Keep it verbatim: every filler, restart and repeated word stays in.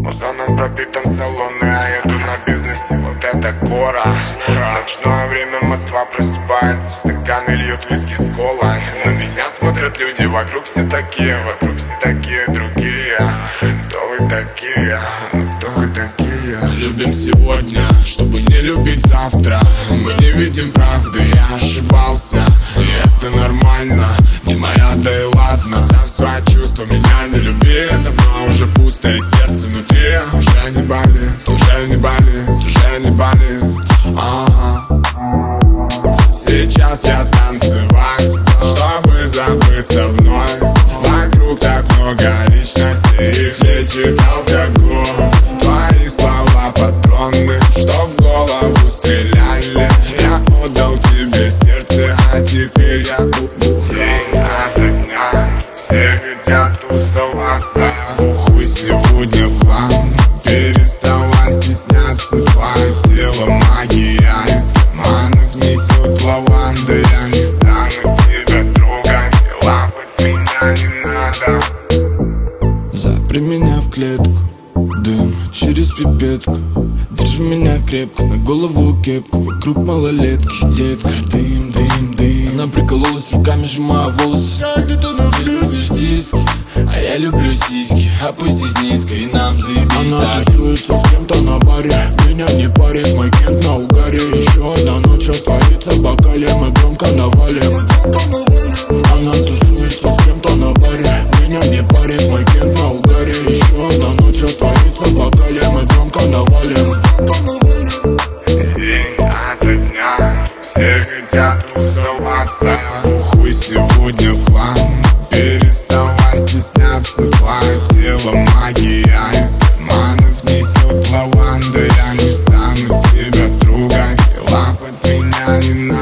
Озоном пропитан салон, и я еду на бизнесе. Вот это гора. Ночное время Москва просыпается, в стаканы льют виски с колой. На меня смотрят люди, вокруг все такие, вокруг все такие другие. Кто вы такие? Ну кто вы такие? Любим сегодня, чтобы не любить завтра. Мы не видим правды, я ошибался, и это нормально. Не моя, да и ладно. Ставь свои чувства, меня не люби. Давно уже пусто, и сердце внутри уже не болит, уже не болит, уже не болит. Ага. Сейчас я танцевать, чтобы забыться вновь. Вокруг так много личностей, их лечит алкоголь. Твои слова патроны, что в голову стреляли. Я отдал тебе сердце, а теперь я бу-бу. День ото дня, все хотят тусоваться. Хуй сегодня в хлам, переставай стесняться. Твое тело магия, из карманов несет лаванда. Я не Стану тебя трогать, лапать меня не надо. Запри меня в клетку, дым через пипетку. Держи меня крепко, на голову кепку. Вокруг малолетки, детка. Дым, дым, дым. Она прикололась руками, сжимая волосы. Ты любишь диски, а я люблю сиськи. Опустись низко и нам заебись. Она тусуется с кем-то на баре, меня не парит, мой кент на угаре. Еще одна ночь растворится в бокале, мы громко навалим. Она тусуется с кем-то на баре, меня не парит, мой кент на угаре. Еще одна ночь растворится в бокале, мы громко навалим. День ото дня, все хотят тусоваться. Хуй сегодня в хлам, переставай стесняться. Твое тело магия, из карманов несет лаванда. Я не стану тебя трогать, лапать меня не надо.